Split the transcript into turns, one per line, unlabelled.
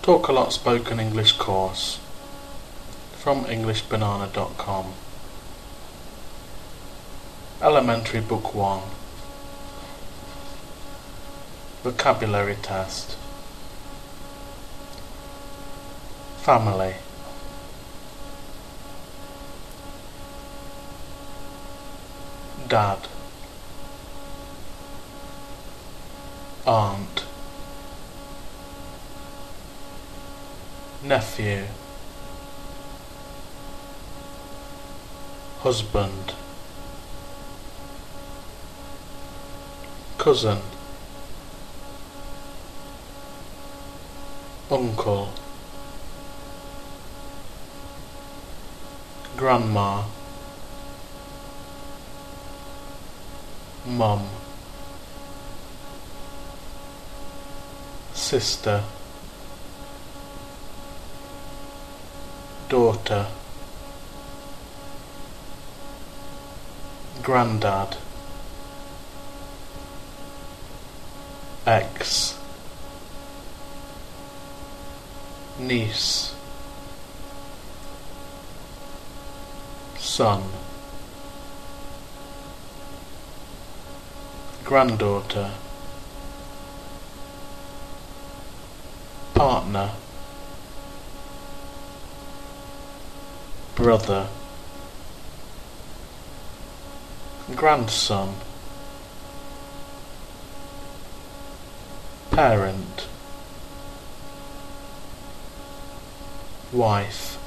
Talk a Lot Spoken English course from EnglishBanana.com. Elementary Book 1. Vocabulary Test. Family. Dad. Aunt. Nephew. Husband. Cousin. Uncle. Grandma. Mum. Sister. Daughter. Grandad. Ex. Niece. Son. Granddaughter. Partner. Brother. Grandson. Parent. Wife.